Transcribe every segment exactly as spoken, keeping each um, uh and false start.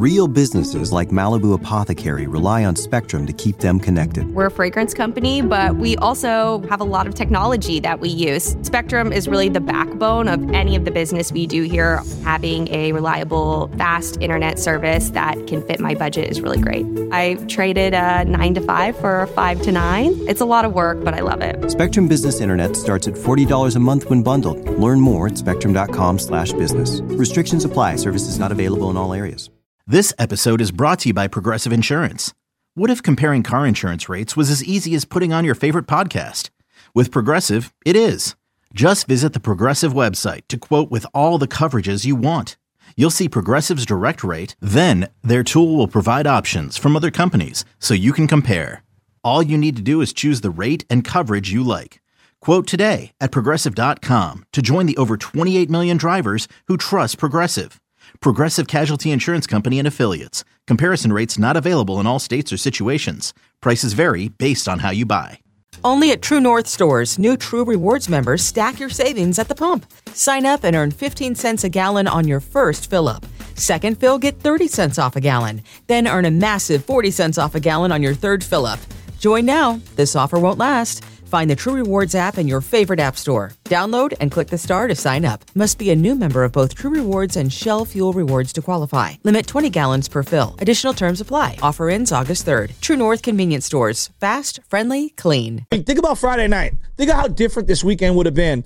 Real businesses like Malibu Apothecary rely on Spectrum to keep them connected. We're a fragrance company, but we also have a lot of technology that we use. Spectrum is really the backbone of any of the business we do here. Having a reliable, fast internet service that can fit my budget is really great. I traded a nine to five for a five to nine. It's a lot of work, but I love it. Spectrum Business Internet starts at forty dollars a month when bundled. Learn more at spectrum.com slash business. Restrictions apply. Services not available in all areas. This episode is brought to you by Progressive Insurance. What if comparing car insurance rates was as easy as putting on your favorite podcast? With Progressive, it is. Just visit the Progressive website to quote with all the coverages you want. You'll see Progressive's direct rate, then their tool will provide options from other companies so you can compare. All you need to do is choose the rate and coverage you like. Quote today at progressive dot com to join the over twenty-eight million drivers who trust Progressive. Progressive Casualty Insurance Company and Affiliates. Comparison rates not available in all states or situations. Prices vary based on how you buy. Only at True North stores, new True Rewards members stack your savings at the pump. Sign up and earn fifteen cents a gallon on your first fill-up. Second fill, get thirty cents off a gallon. Then earn a massive forty cents off a gallon on your third fill-up. Join now. This offer won't last. Find the True Rewards app in your favorite app store. Download and click the star to sign up. Must be a new member of both True Rewards and Shell Fuel Rewards to qualify. Limit twenty gallons per fill. Additional terms apply. Offer ends August third. True North Convenience Stores. Fast, friendly, clean. I mean, think about Friday night. Think of how different this weekend would have been.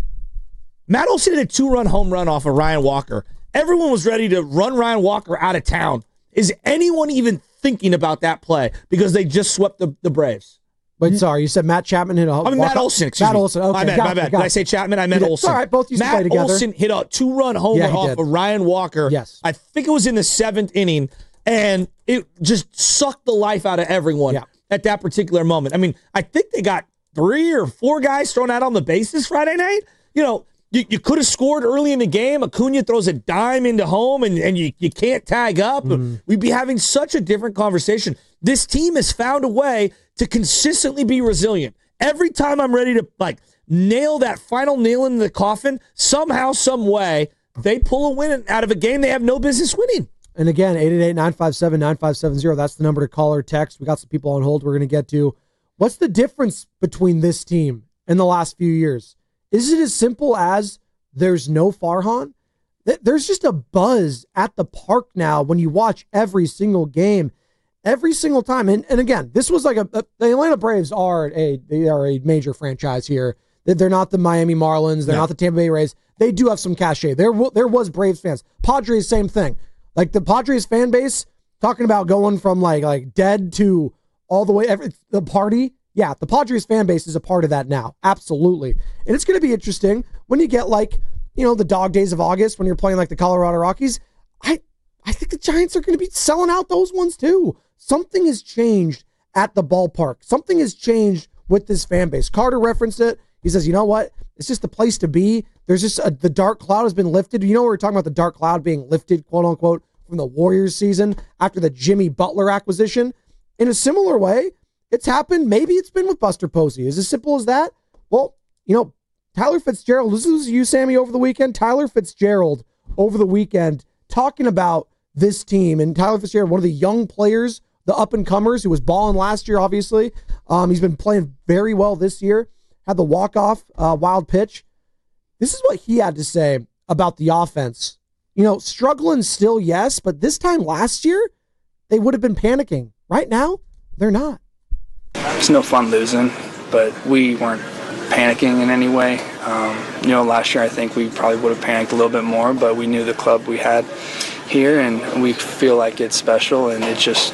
Matt Olson hit a two-run home run off of Ryan Walker. Everyone was ready to run Ryan Walker out of town. Is anyone even thinking about that play? Because they just swept the, the Braves. Wait, sorry, you said Matt Chapman hit a I mean, Matt Olson, excuse Matt me. Olson, okay. My bad, got my it, bad. got Did I it. say Chapman? I meant Olson. All right, both used Matt to play together. Olson hit a two-run homer Yeah, he off did. of Ryan Walker. Yes. I think it was in the seventh inning, and it just sucked the life out of everyone Yeah. at that particular moment. I mean, I think they got three or four guys thrown out on the bases Friday night. You know, you, you could have scored early in the game. Acuna throws a dime into home, and, and you, you can't tag up. Mm. We'd be having such a different conversation. This team has found a way to consistently be resilient. Every time I'm ready to like nail that final nail in the coffin, somehow, some way, they pull a win out of a game they have no business winning. And again, eight eight eight, nine five seven, nine five seven zero. That's the number to call or text. We got some people on hold we're going to get to. What's the difference between this team and the last few years? Is it as simple as there's no Farhan? There's just a buzz at the park now when you watch every single game. Every single time. And, and again, this was like a, a the Atlanta Braves are a they are a major franchise here. They're not the Miami Marlins. They're yeah. not the Tampa Bay Rays. They do have some cachet. There, there was Braves fans. Padres, same thing. Like the Padres fan base, talking about going from like like dead to all the way, every, the party. Yeah, the Padres fan base is a part of that now. Absolutely. And it's going to be interesting when you get like, you know, the dog days of August when you're playing like the Colorado Rockies. I, I think the Giants are going to be selling out those ones too. Something has changed at the ballpark. Something has changed with this fan base. Carter referenced it. He says, you know what? It's just the place to be. There's just a, the dark cloud has been lifted. You know, we were talking about the dark cloud being lifted, quote unquote, from the Warriors season after the Jimmy Butler acquisition. In a similar way, it's happened. Maybe it's been with Buster Posey. Is it as simple as that? Well, you know, Tyler Fitzgerald, this was you, Sammy, over the weekend. Tyler Fitzgerald over the weekend talking about this team. And Tyler Fitzgerald, one of the young players, the up-and-comers who was balling last year, obviously. Um, he's been playing very well this year. Had the walk-off uh, wild pitch. This is what he had to say about the offense. You know, struggling still, yes, but this time last year, they would have been panicking. Right now, they're not. It's no fun losing, but we weren't panicking in any way. Um, you know, last year I think we probably would have panicked a little bit more, but we knew the club we had here, and we feel like it's special, and it just,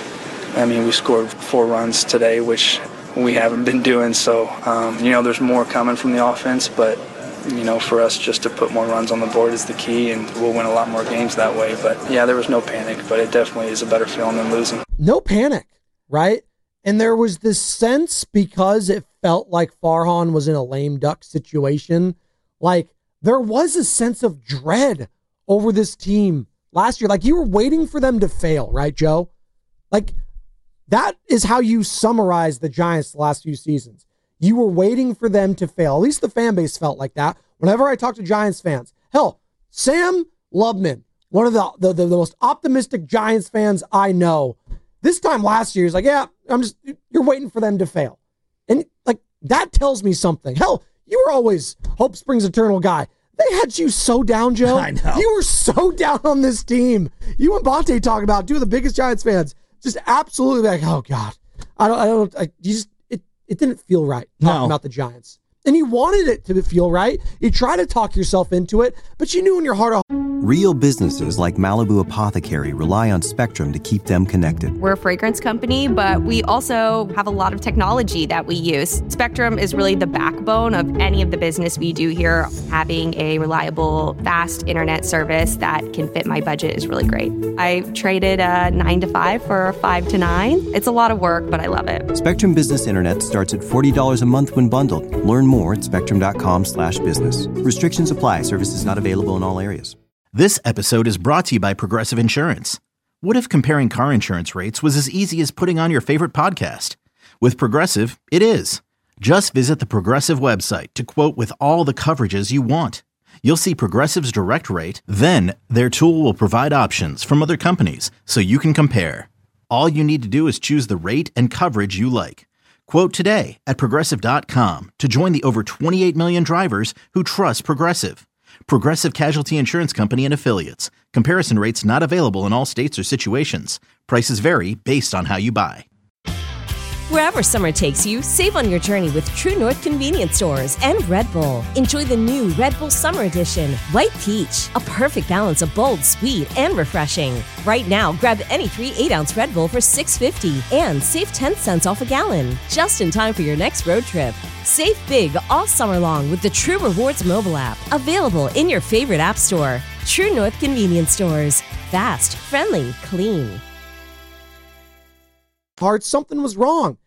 I mean, we scored four runs today, which we haven't been doing, so, um, you know, there's more coming from the offense, but, you know, for us just to put more runs on the board is the key, and we'll win a lot more games that way. But, yeah, there was no panic, but it definitely is a better feeling than losing. No panic, right? And there was this sense, because it felt like Farhan was in a lame duck situation, like there was a sense of dread over this team last year. Like you were waiting for them to fail, right, Joe? Like that is how you summarize the Giants the last few seasons. You were waiting for them to fail. At least the fan base felt like that. Whenever I talk to Giants fans, hell, Sam Lubman, one of the, the, the, the most optimistic Giants fans I know. This time last year, he's like, yeah, I'm just, you're waiting for them to fail. And like, that tells me something. Hell, you were always hope springs eternal guy. They had you so down, Joe. I know. You were so down on this team. You and Bonte talking about two of the biggest Giants fans. Just absolutely like, oh God. I don't, I don't, I, you just, it, it didn't feel right talking No. about the Giants. And you wanted it to feel right. You try to talk yourself into it, but you knew in your heart of Real businesses like Malibu Apothecary rely on Spectrum to keep them connected. We're a fragrance company, but we also have a lot of technology that we use. Spectrum is really the backbone of any of the business we do here. Having a reliable, fast internet service that can fit my budget is really great. I traded a nine to five for a five to nine. It's a lot of work, but I love it. Spectrum Business Internet starts at forty dollars a month when bundled. Learn more at spectrum.com slash business. Restrictions apply. Services not available in all areas. This episode is brought to you by Progressive Insurance. What if comparing car insurance rates was as easy as putting on your favorite podcast? With Progressive, it is. Just visit the Progressive website to quote with all the coverages you want. You'll see Progressive's direct rate, then their tool will provide options from other companies so you can compare. All you need to do is choose the rate and coverage you like. Quote today at progressive dot com to join the over twenty-eight million drivers who trust Progressive. Progressive Casualty Insurance Company and Affiliates. Comparison rates not available in all states or situations. Prices vary based on how you buy. Wherever summer takes you, save on your journey with True North Convenience Stores and Red Bull. Enjoy the new Red Bull Summer Edition, White Peach, a perfect balance of bold, sweet, and refreshing. Right now, grab any three eight-ounce Red Bull for six fifty and save ten cents off a gallon, just in time for your next road trip. Save big all summer long with the True Rewards mobile app, available in your favorite app store. True North Convenience Stores. Fast, friendly, clean. heart, something was wrong.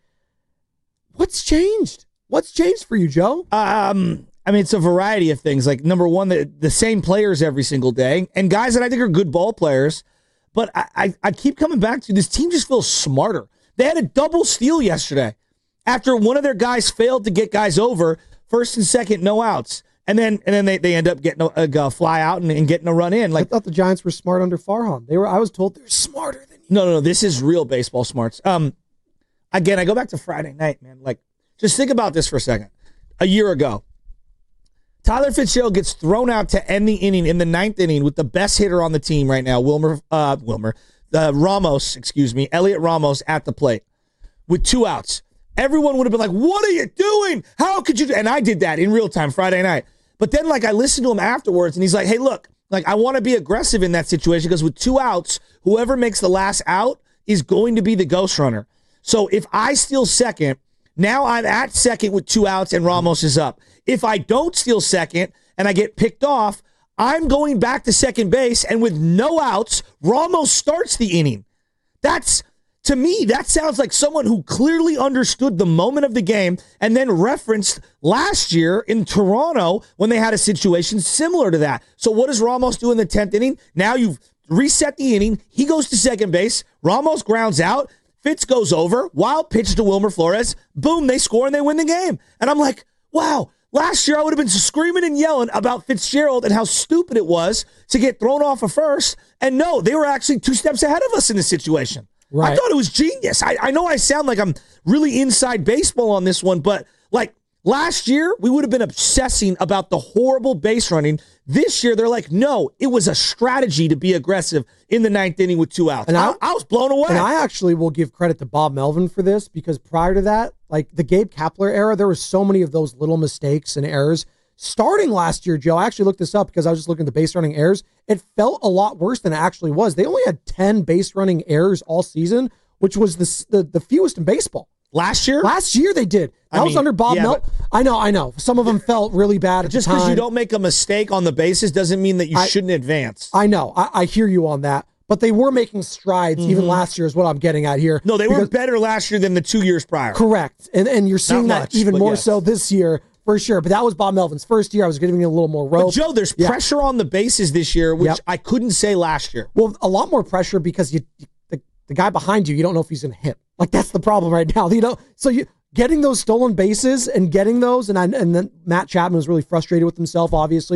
What's changed? What's changed for you, Joe? Um, I mean, it's a variety of things. Like, number one, the, the same players every single day, and guys that I think are good ball players. But I, I, I keep coming back to this team just feels smarter. They had a double steal yesterday after one of their guys failed to get guys over, first and second, no outs. And then and then they, they end up getting a, a fly out and, and getting a run in. Like, I thought the Giants were smart under Farhan. They were. I was told they're smarter than you. No, no, no. This is real baseball smarts. Um, again, I go back to Friday night, man. Like, just think about this for a second. A year ago, Tyler Fitzgerald gets thrown out to end the inning in the ninth inning with the best hitter on the team right now, Wilmer, uh, Wilmer, uh, Ramos, excuse me, Elliot Ramos at the plate with two outs. Everyone would have been like, "What are you doing? How could you do?" And I did that in real time Friday night. But then, like, I listened to him afterwards, and he's like, "Hey, look, like, I want to be aggressive in that situation because with two outs, whoever makes the last out is going to be the ghost runner. So if I steal second, now I'm at second with two outs and Ramos is up. If I don't steal second and I get picked off, I'm going back to second base, and with no outs, Ramos starts the inning." That's, to me, that sounds like someone who clearly understood the moment of the game and then referenced last year in Toronto when they had a situation similar to that. So what does Ramos do in the tenth inning? Now you've reset the inning. He goes to second base. Ramos grounds out. Fitz goes over. Wild pitch to Wilmer Flores. Boom, they score and they win the game. And I'm like, wow. Last year, I would have been screaming and yelling about Fitzgerald and how stupid it was to get thrown off of first. And no, they were actually two steps ahead of us in this situation. Right. I thought it was genius. I, I know I sound like I'm really inside baseball on this one, but like last year, we would have been obsessing about the horrible base running. This year, they're like, no, it was a strategy to be aggressive in the ninth inning with two outs. And I, I was blown away. And I actually will give credit to Bob Melvin for this, because prior to that, like the Gabe Kapler era, there were so many of those little mistakes and errors. Starting last year, Joe, I actually looked this up because I was just looking at the base running errors. It felt a lot worse than it actually was. They only had ten base running errors all season, which was the the, the fewest in baseball. Last year? Last year they did. That I was mean, under Bob yeah, Melvin. I know, I know. Some of them felt really bad at just the time. because you don't make a mistake on the bases doesn't mean that you I, shouldn't advance. I know. I, I hear you on that. But they were making strides Mm-hmm. even last year is what I'm getting at here. No, they because, were better last year than the two years prior. Correct. And and you're seeing Not that much, even but more yes. so this year. For sure, but that was Bob Melvin's first year. I was giving you a little more rope. But Joe, there's yeah. pressure on the bases this year, which Yep. I couldn't say last year. Well, a lot more pressure because you the, the guy behind you, you don't know if he's going to hit. Like, that's the problem right now. You know, so you getting those stolen bases and getting those, and I, and then Matt Chapman was really frustrated with himself, obviously,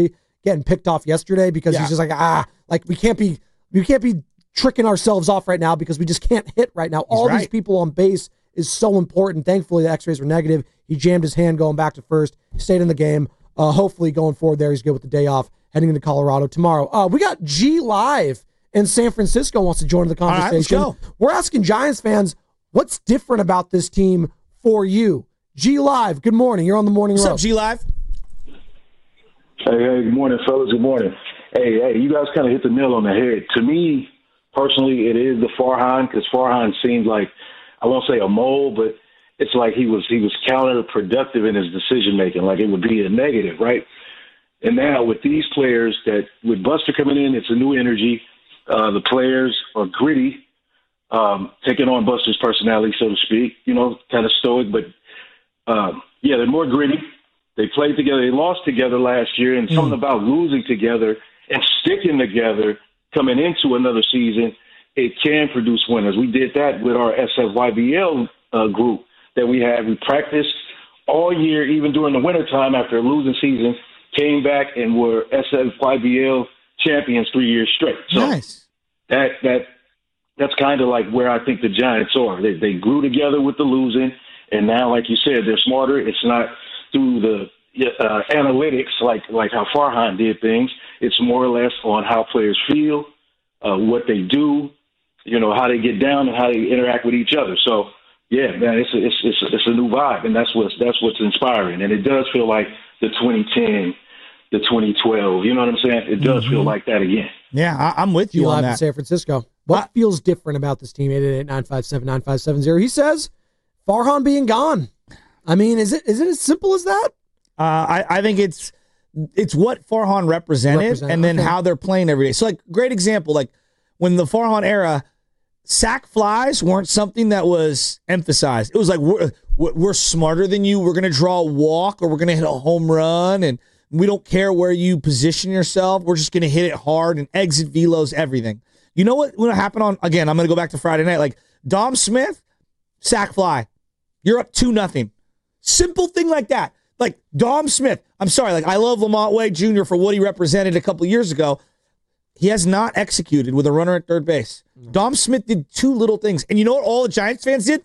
getting picked off yesterday because Yeah. he's just like, ah, like we can't be, we can't be tricking ourselves off right now because we just can't hit right now. All right. these people on base is so important. Thankfully, the x-rays were negative. He jammed his hand going back to first, stayed in the game. Uh, hopefully going forward there, he's good with the day off, heading into Colorado tomorrow. Uh, we got G Live in San Francisco wants to join the right, let's conversation. go. We're asking Giants fans, what's different about this team for you? G Live, good morning. You're on the morning What's row. up, G Live? Hey, hey, good morning, fellas. Good morning. Hey, hey, you guys kind of hit the nail on the head. To me, personally, it is the Farhan because Farhan seems like, I won't say a mole, but it's like he was he was counterproductive in his decision making. Like it would be a negative, right? And now with these players, that with Buster coming in, it's a new energy. Uh, the players are gritty, um, taking on Buster's personality, so to speak. You know, kind of stoic, but um, yeah, they're more gritty. They played together. They lost together last year, and something about losing together and sticking together coming into another season, it can produce winners. We did that with our S F Y B L uh, group that we had. We practiced all year, even during the wintertime after a losing season, came back and were S F Y B L champions three years straight. So Nice. that that that's kind of like where I think the Giants are. They they grew together with the losing, and now, like you said, they're smarter. It's not through the uh, analytics like like how Farhan did things. It's more or less on how players feel, uh, what they do, you know, how they get down and how they interact with each other. So, yeah, man, it's a, it's it's a, it's a new vibe, and that's what's that's what's inspiring. And it does feel like the twenty ten, the twenty twelve. You know what I'm saying? It does Mm-hmm. feel like that again. Yeah, I, I'm with G you on Live in that. San Francisco. What I- feels different about this team? eight eight eight, nine five seven, nine five seven zero. He says Farhan being gone. I mean, is it is it as simple as that? Uh, I, I think it's it's what Farhan represented, Represented, and then okay. how they're playing every day. So, like, great example, like when the Farhan era, sack flies weren't something that was emphasized. It was like we're we're we're smarter than you. We're gonna draw a walk, or we're gonna hit a home run, and we don't care where you position yourself. We're just gonna hit it hard and exit velos everything. You know what? What happened on again? I'm gonna go back to Friday night. Like Dom Smith, sack fly. You're up two nothing. Simple thing like that. Like Dom Smith, I'm sorry, like I love Lamont Wade Junior for what he represented a couple years ago. He has not executed with a runner at third base. Dom Smith did two little things. And you know what all the Giants fans did?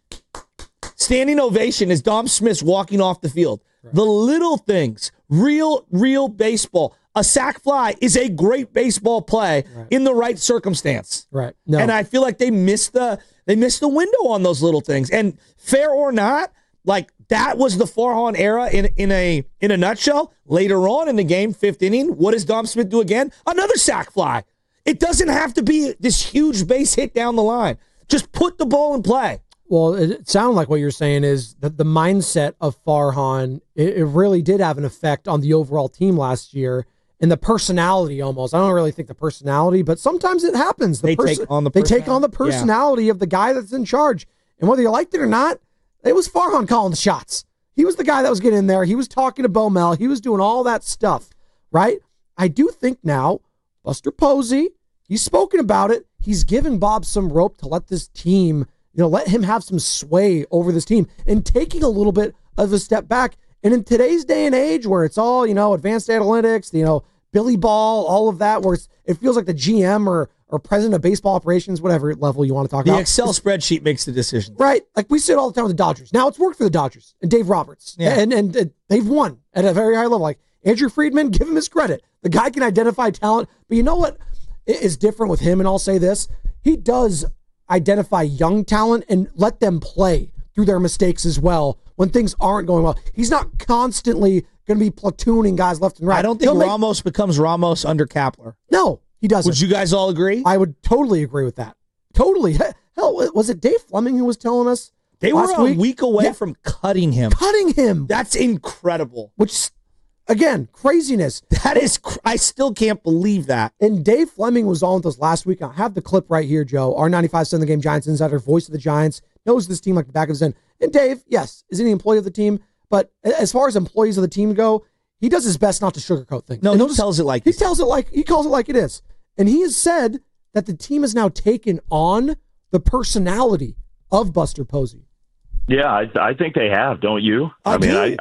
Standing ovation as Dom Smith's walking off the field. Right. The little things, real, real baseball. A sack fly is a great baseball play right. in the right circumstance. Right. No. And I feel like they missed the they missed the window on those little things. And fair or not, like that was the Farhan era in in a in a nutshell. Later on in the game, fifth inning, what does Dom Smith do again? Another sack fly. It doesn't have to be this huge base hit down the line. Just put the ball in play. Well, it sounded like what you're saying is that the mindset of Farhan, it, it really did have an effect on the overall team last year. And the personality almost. I don't really think the personality, but sometimes it happens. The they pers- take on the They take on the personality yeah. of the guy that's in charge. And whether you liked it or not, it was Farhan calling the shots. He was the guy that was getting in there. He was talking to Bo Mel. He was doing all that stuff, right? I do think now, Buster Posey, he's spoken about it. He's given Bob some rope to let this team, you know, let him have some sway over this team and taking a little bit of a step back. And in today's day and age where it's all, you know, advanced analytics, you know, Billy Ball, all of that, where it's, it feels like the G M or or president of baseball operations, whatever level you want to talk the about. The Excel it's, spreadsheet makes the decision. Right. Like we say it all the time with the Dodgers. Now it's worked for the Dodgers and Dave Roberts. Yeah. And, and, and they've won at a very high level. Like Andrew Friedman, give him his credit. The guy can identify talent. But you know what is different with him? And I'll say this. He does identify young talent and let them play through their mistakes as well when things aren't going well. He's not constantly going to be platooning guys left and right. I don't think He'll Ramos make, becomes Ramos under Kapler. No, he doesn't. Would you guys all agree? I would totally agree with that. Totally. Hell, was it Dave Fleming who was telling us They last were a week? week away yeah. from cutting him. Cutting him. That's incredible. Which, again, craziness. That is, cr- I still can't believe that. And Dave Fleming was on with us last week. I have the clip right here, Joe. R ninety-five seven The Game Giants insider, voice of the Giants, knows this team like the back of his hand. And Dave, yes, is he the employee of the team? But as far as employees of the team go, he does his best not to sugarcoat things. No, and he just, tells it like he tells it like he calls it like it is. And he has said that the team has now taken on the personality of Buster Posey. Yeah, I, I think they have. Don't you? I, I mean, do. I, I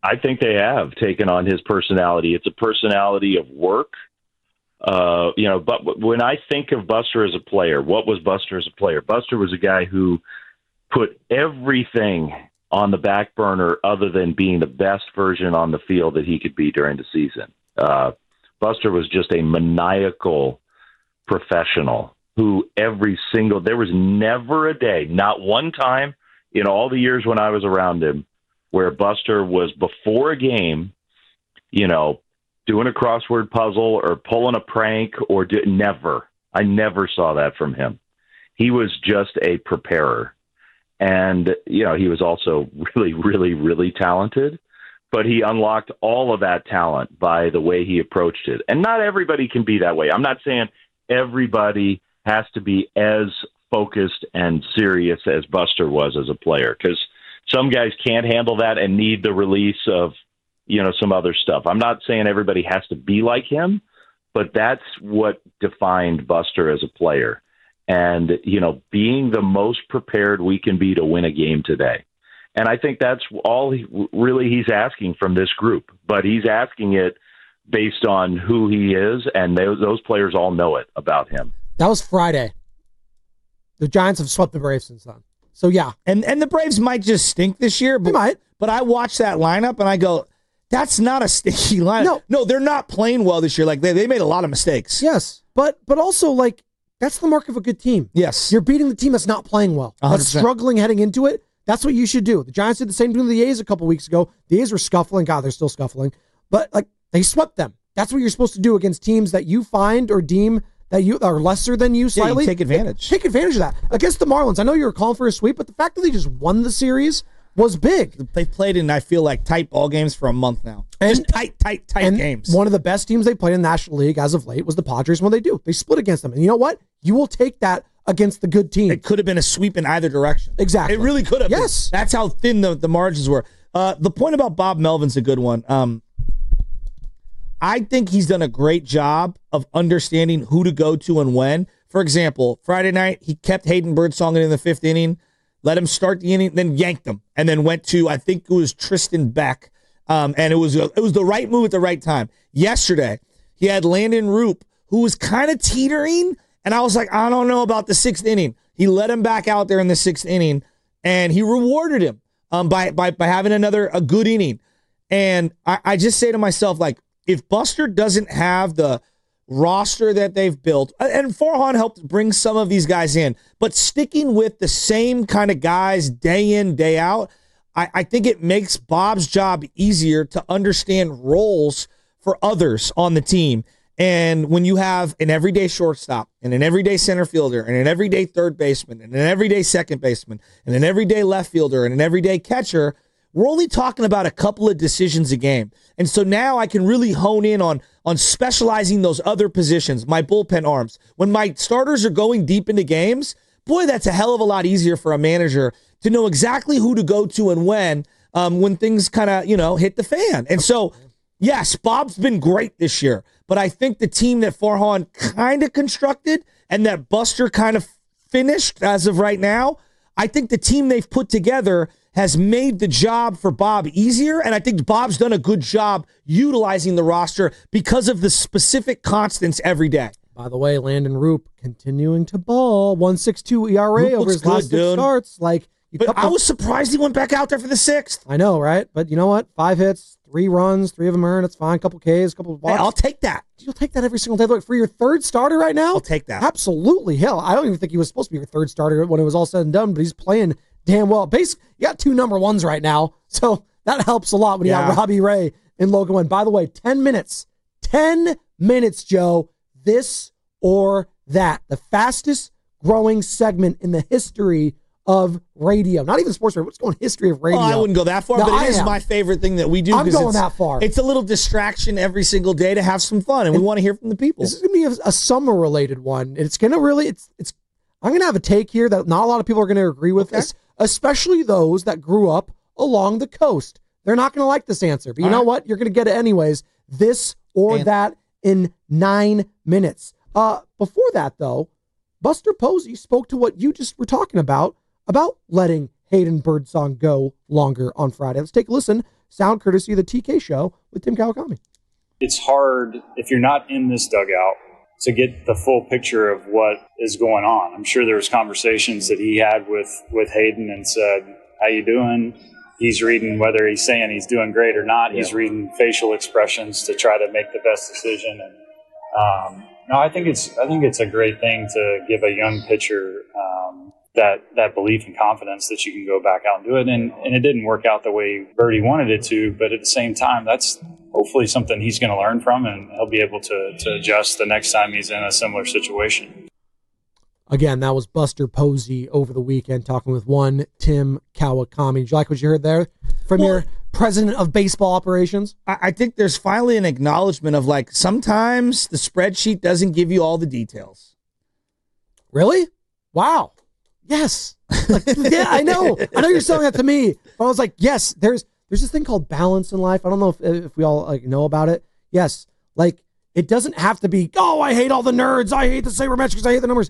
I think they have taken on his personality. It's a personality of work. Uh, you know, but when I think of Buster as a player, what was Buster as a player? Buster was a guy who put everything on the back burner other than being the best version on the field that he could be during the season. Uh, Buster was just a maniacal professional who every single, there was never a day, not one time in all the years when I was around him, where Buster was before a game, you know, doing a crossword puzzle or pulling a prank or do, never. I never saw that from him. He was just a preparer. And, you know, he was also really, really, really talented, but he unlocked all of that talent by the way he approached it. And not everybody can be that way. I'm not saying everybody has to be as focused and serious as Buster was as a player, because some guys can't handle that and need the release of, you know, some other stuff. I'm not saying everybody has to be like him, but that's what defined Buster as a player. And, you know, being the most prepared we can be to win a game today. And I think that's all he, really he's asking from this group, but he's asking it based on who he is, and those, those players all know it about him. That was Friday. The Giants have swept the Braves since then. So, yeah. And and the Braves might just stink this year. But, they might. But I watch that lineup, and I go, that's not a stinky lineup. No, no they're not playing well this year. Like, they, they made a lot of mistakes. Yes, but but also, like, that's the mark of a good team. Yes. You're beating the team that's not playing well. one hundred That's percent. struggling heading into it. That's what you should do. The Giants did the same thing to the A's a couple weeks ago. The A's were scuffling. God, they're still scuffling. But, like, they swept them. That's what you're supposed to do against teams that you find or deem that you are lesser than you slightly. Yeah, you take advantage. Take advantage of that. Against the Marlins, I know you were calling for a sweep, but the fact that they just won the series was big. They've played in, I feel like, tight ball games for a month now. And, just tight, tight, tight and games. One of the best teams they played in the National League as of late was the Padres when they do. They split against them. And you know what? You will take that against the good team. It could have been a sweep in either direction. Exactly. It really could have Yes. been. That's how thin the, the margins were. Uh, the point about Bob Melvin's a good one. Um, I think he's done a great job of understanding who to go to and when. For example, Friday night, he kept Hayden Birdsong in the fifth inning, let him start the inning, then yanked him, and then went to, I think it was Tristan Beck. Um, and it was it was the right move at the right time. Yesterday, he had Landon Roop, who was kind of teetering, and I was like, I don't know about the sixth inning. He let him back out there in the sixth inning, and he rewarded him um, by, by by having another a good inning. And I, I just say to myself, like, if Buster doesn't have the roster that they've built, and Farhan helped bring some of these guys in, but sticking with the same kind of guys day in, day out, I, I think it makes Bob's job easier to understand roles for others on the team. And when you have an everyday shortstop and an everyday center fielder and an everyday third baseman and an everyday second baseman and an everyday left fielder and an everyday catcher, we're only talking about a couple of decisions a game. And so now I can really hone in on, on specializing those other positions, my bullpen arms. When my starters are going deep into games, boy, that's a hell of a lot easier for a manager to know exactly who to go to and when, um, when things kind of, you know, hit the fan. And so, yes, Bob's been great this year, but I think the team that Farhan kind of constructed and that Buster kind of finished as of right now, I think the team they've put together has made the job for Bob easier, and I think Bob's done a good job utilizing the roster because of the specific constants every day. By the way, Landon Roop continuing to ball, one point six two E R A Roop over looks his good, last six dude. starts. Like, you But couple- I was surprised he went back out there for the sixth. I know, right? But you know what? Five hits, three runs, three of them earned. It's fine. Couple Ks, couple of Hey, walks. I'll take that. You'll take that every single day. Look, for your third starter right now? I'll take that. Absolutely. Hell, I don't even think he was supposed to be your third starter when it was all said and done, but he's playing damn well. Basically, you got two number ones right now, so that helps a lot when you Yeah. got Robbie Ray and Logan Wynn. By the way, ten minutes. ten minutes, Joe. This or that. The fastest growing segment in the history of radio. Not even sports radio. What's going history of radio? Oh, I wouldn't go that far, No, but I it is am. my favorite thing that we do. I'm 'cause going it's- that far. It's a little distraction every single day to have some fun, and we want to hear from the people. This is going to be a, a summer related one. It's going to really, it's, it's, I'm going to have a take here that not a lot of people are going to agree with Okay. this, especially those that grew up along the coast. They're not going to like this answer, but you All know right. what? You're going to get it anyways. This or And- that in nine minutes. Uh, before that, though, Buster Posey spoke to what you just were talking about, about letting Hayden Birdsong go longer on Friday. Let's take a listen. sound courtesy of the T K Show with Tim Kawakami. It's hard if you're not in this dugout to get the full picture of what is going on. I'm sure there was conversations that he had with, with Hayden and said, how you doing? He's reading whether he's saying he's doing great or not. Yeah. He's reading facial expressions to try to make the best decision. And um, no, I think it's I think it's a great thing to give a young pitcher um, that that belief and confidence that you can go back out and do it. And and it didn't work out the way Birdie wanted it to, but at the same time, that's hopefully something he's going to learn from, and he'll be able to to adjust the next time he's in a similar situation. Again, that was Buster Posey over the weekend talking with one Tim Kawakami. Did you like what you heard there from well, your president of baseball operations? I, I think there's finally an acknowledgement of, like, sometimes the spreadsheet doesn't give you all the details. Really? Wow. Yes. Like, yeah, I know. I know you're selling that to me. But I was like, yes, there's there's this thing called balance in life. I don't know if, if we all like know about it. Yes. Like, it doesn't have to be, oh, I hate all the nerds. I hate the sabermetrics. I hate the numbers.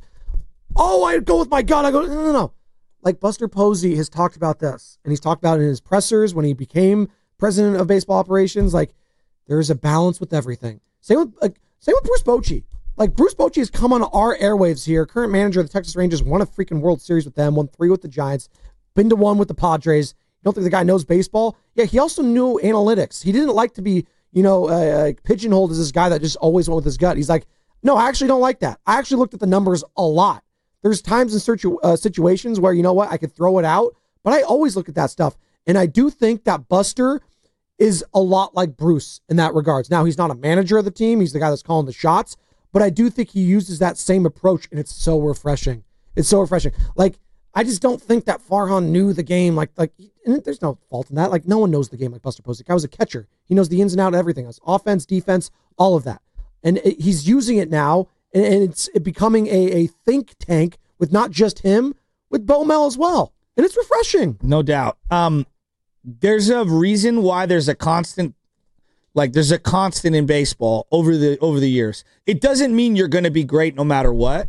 Oh, I go with my gut. I go, no, no, no. Like Buster Posey has talked about this, and he's talked about it in his pressers when he became president of baseball operations. Like, there's a balance with everything. Same with, like, same with Bruce Bochy. Like, Bruce Bochy has come on our airwaves here. Current manager of the Texas Rangers, won a freaking World Series with them, won three with the Giants, been to one with the Padres. You don't think the guy knows baseball? Yeah, he also knew analytics. He didn't like to be, you know, uh, pigeonholed as this guy that just always went with his gut. He's like, no, I actually don't like that. I actually looked at the numbers a lot. There's times in situ- uh, situations where, you know what, I could throw it out, but I always look at that stuff. And I do think that Buster is a lot like Bruce in that regards. Now, he's not a manager of the team. He's the guy that's calling the shots, but I do think he uses that same approach, and it's so refreshing. It's so refreshing. Like, I just don't think that Farhan knew the game. Like, like and there's no fault in that. Like, no one knows the game like Buster Posey. The guy was a catcher. He knows the ins and outs of everything else. Offense, defense, all of that. And it, he's using it now. And it's becoming a, a think tank with not just him, with Bo Mel as well. And it's refreshing. No doubt. Um, there's a reason why there's a constant, like there's a constant in baseball over the over the years. It doesn't mean you're going to be great no matter what.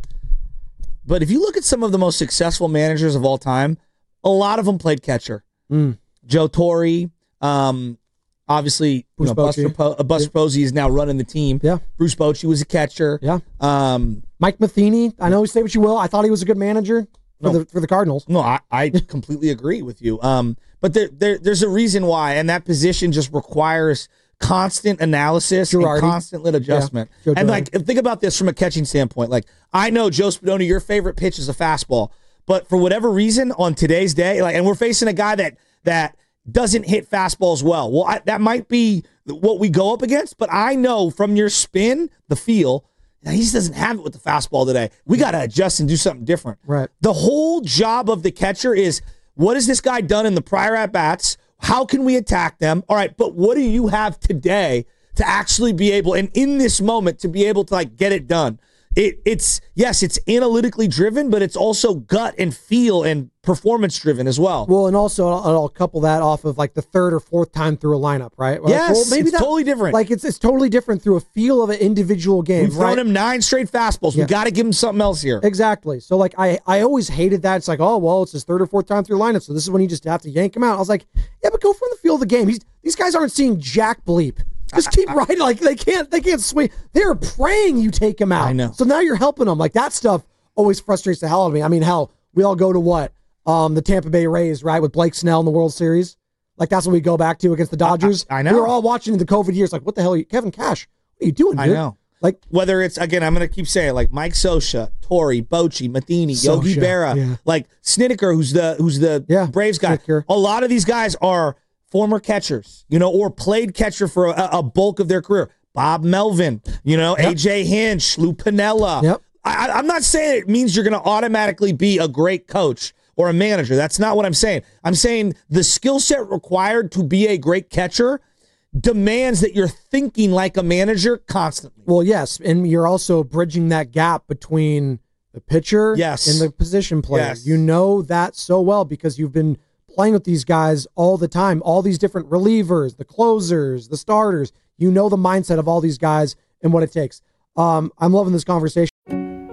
But if you look at some of the most successful managers of all time, a lot of them played catcher. Mm. Joe Torre, um, obviously, you know, Buster, po- uh, Buster yeah. Posey is now running the team. Yeah. Bruce Bochy was a catcher. Yeah. Um, Mike Matheny, I know you say what you will. I thought he was a good manager for, no, the, for the Cardinals. No, I, I completely agree with you. Um, but there, there, there's a reason why, and that position just requires constant analysis Girardi. and constant adjustment. Yeah. And like, think about this from a catching standpoint. Like, I know, Joe Spadoni, your favorite pitch is a fastball, but for whatever reason on today's day, like, and we're facing a guy that that. doesn't hit fastballs well. Well, I, that might be what we go up against, but I know from your spin, the feel, he just doesn't have it with the fastball today. We got to adjust and do something different. Right. The whole job of the catcher is, what has this guy done in the prior at-bats? How can we attack them? All right, but what do you have today to actually be able, and in this moment, to be able to like get it done? It, it's, yes, it's analytically driven, but it's also gut and feel and performance driven as well. Well, and also I'll, I'll couple that off of like the third or fourth time through a lineup, right? Like, yes, well, maybe it's that, totally different. Like it's it's totally different through a feel of an individual game. We've thrown right? him nine straight fastballs. Yeah. We got to give him something else here. Exactly. So like I, I always hated that. It's like, oh, well, it's his third or fourth time through lineup, so this is when you just have to yank him out. I was like, yeah, but go from the feel of the game. He's, these guys aren't seeing jack bleep. Just keep riding. Like they can't, they can't swing. They're praying you take him out. I know. So now you're helping them. Like that stuff always frustrates the hell out of me. I mean, hell, we all go to what? Um, the Tampa Bay Rays, right, with Blake Snell in the World Series. Like that's what we go back to against the Dodgers. I, I know. We were all watching in the COVID years. Like, what the hell are you, Kevin Cash? What are you doing, dude? I know. Like whether it's again, I'm gonna keep saying it, like Mike Scioscia, Torre, Bochy, Matheny, Yogi Scioscia, Berra, yeah. like Snedeker, who's the who's the yeah, Braves guy. Snedeker. A lot of these guys are former catchers, you know, or played catcher for a, a bulk of their career. Bob Melvin, you know, yep. A J Hinch, Lou Piniella. Yep. I, I'm not saying it means you're going to automatically be a great coach or a manager. That's not what I'm saying. I'm saying the skill set required to be a great catcher demands that you're thinking like a manager constantly. Well, yes, and you're also bridging that gap between the pitcher yes. and the position player. Yes. You know that so well because you've been playing with these guys all the time, all these different relievers, the closers, the starters. You know the mindset of all these guys and what it takes. Um, I'm loving this conversation.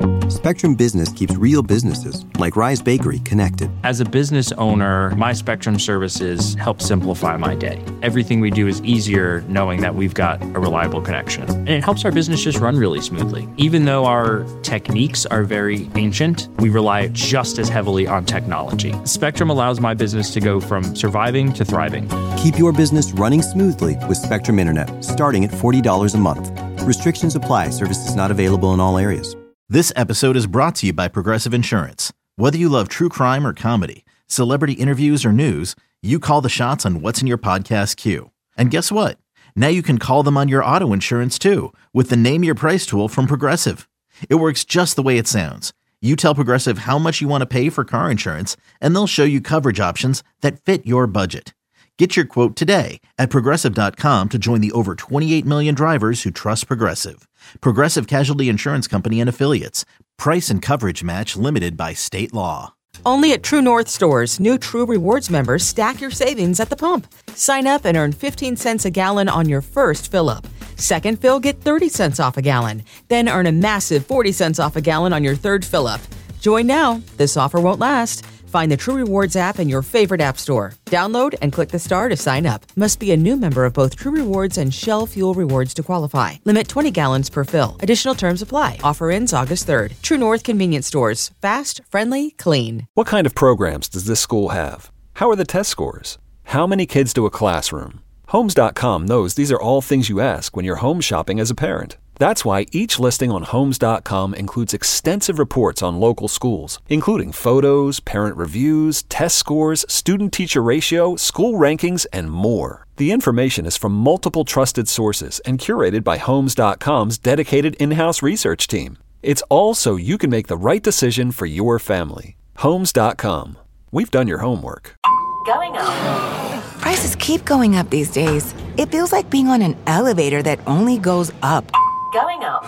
Spectrum Business keeps real businesses, like Rise Bakery, connected. As a business owner, my Spectrum services help simplify my day. Everything we do is easier knowing that we've got a reliable connection. And it helps our business just run really smoothly. Even though our techniques are very ancient, we rely just as heavily on technology. Spectrum allows my business to go from surviving to thriving. Keep your business running smoothly with Spectrum Internet, starting at forty dollars a month. Restrictions apply. Services not available in all areas. This episode is brought to you by Progressive Insurance. Whether you love true crime or comedy, celebrity interviews or news, you call the shots on what's in your podcast queue. And guess what? Now you can call them on your auto insurance too with the Name Your Price tool from Progressive. It works just the way it sounds. You tell Progressive how much you want to pay for car insurance, and they'll show you coverage options that fit your budget. Get your quote today at Progressive dot com to join the over twenty-eight million drivers who trust Progressive. Progressive Casualty Insurance Company and Affiliates. Price and coverage match limited by state law. Only at True North stores, new True Rewards members stack your savings at the pump. Sign up and earn fifteen cents a gallon on your first fill-up. Second fill, get thirty cents off a gallon. Then earn a massive forty cents off a gallon on your third fill-up. Join now. This offer won't last. Find the True Rewards app in your favorite app store. Download and click the star to sign up. Must be a new member of both True Rewards and Shell Fuel Rewards to qualify. Limit twenty gallons per fill. Additional terms apply. Offer ends August third. True North Convenience Stores. Fast, friendly, clean. What kind of programs does this school have? How are the test scores? How many kids do a classroom? Homes dot com knows these are all things you ask when you're home shopping as a parent. That's why each listing on Homes dot com includes extensive reports on local schools, including photos, parent reviews, test scores, student-teacher ratio, school rankings, and more. The information is from multiple trusted sources and curated by Homes dot com's dedicated in-house research team. It's all so you can make the right decision for your family. Homes dot com. We've done your homework. Going up. Prices keep going up these days. It feels like being on an elevator that only goes up. Going up.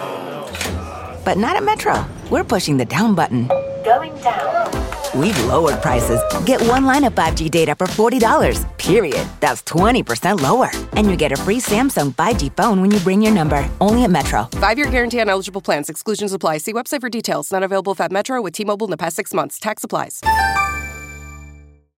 But not at Metro. We're pushing the down button. Going down. We've lowered prices. Get one line of five G data for forty dollars, period. That's twenty percent lower. And you get a free Samsung five G phone when you bring your number. Only at Metro. Five-year guarantee on eligible plans. Exclusions apply. See website for details. Not available if at Metro with T-Mobile in the past six months. Tax applies.